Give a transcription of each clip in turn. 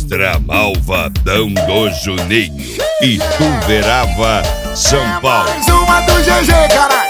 Extra Malvadão do Juninho, Ituverava, São Paulo. Mais uma do GG, caralho.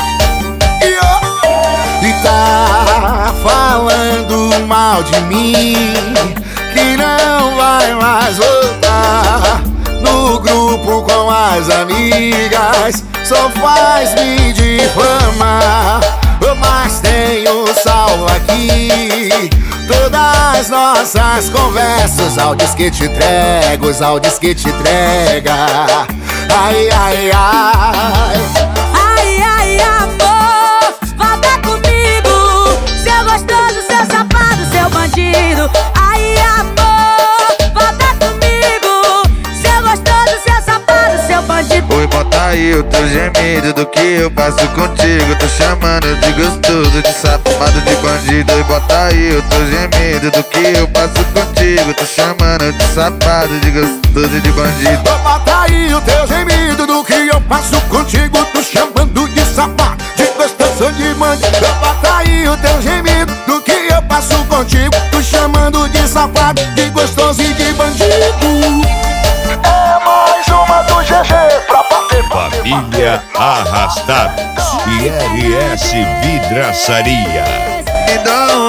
E tá falando mal de mim, que não vai mais voltar no grupo com as amigas, só faz me difamar. Mas tenho salvo aqui todas nossas conversas, áudios que te entrego, os áudios que te entrega. Ai, ai, ai. Ai, ai, amor, volta comigo, seu gostoso, seu safado, seu bandido. Ai, amor, volta comigo, seu gostoso, seu safado, seu bandido. Oi, bota aí o teu gemido do que eu passo contigo. Tô chamando de gostoso, de safado, de bandido. Oi, bota aí o teu gemido do que eu passo contigo. Tô chamando de safado, de gostoso, de bandido. Bota aí o teu gemido do que eu passo contigo. Tô chamando de safado, de gostoso, de bandido. Bota aí o teu gemido do que eu passo contigo. Tô chamando de safado, de gostoso e de bandido. É mais uma do GG pra bater. Família Arrastados e RS Vidraçaria. Então,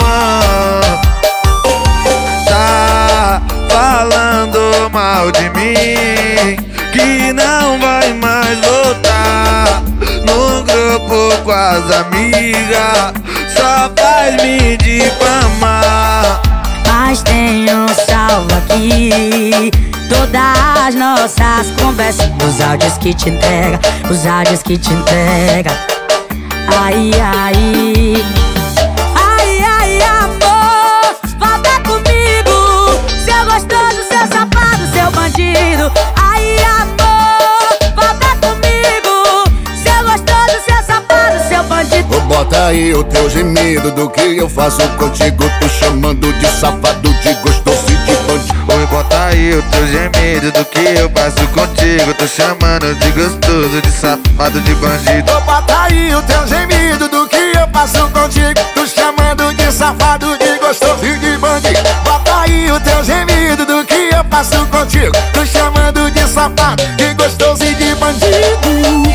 tá falando mal de mim, que não vai mais voltar no grupo com as amigas, só faz me difamar. Mas tenho salvo aqui todas as nossas conversas, os áudios que te entrega, os áudios que te entrega. Ai, ai. Ai, ai, amor, volta comigo, seu gostoso, seu safado, seu bandido. Ai, amor, volta comigo, seu gostoso, seu safado, seu bandido. Bota aí o teu gemido do que eu faço contigo. Tô chamando de safado, de gostoso e de bandido. Oi, bota aí o teu gemido do que eu passo contigo. Tô chamando de gostoso, de safado, de bandido. Bota aí o teu gemido do que eu passo contigo. Tô chamando de safado, de gostoso e de bandido. Bota aí o teu gemido do que eu passo contigo. Tô chamando de safado, de gostoso e de bandido.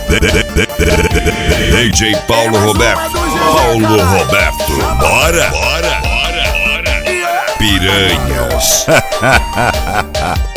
DJ Paulo Roberto. Paulo Roberto. Bora, bora, bora, bora. Piranhas.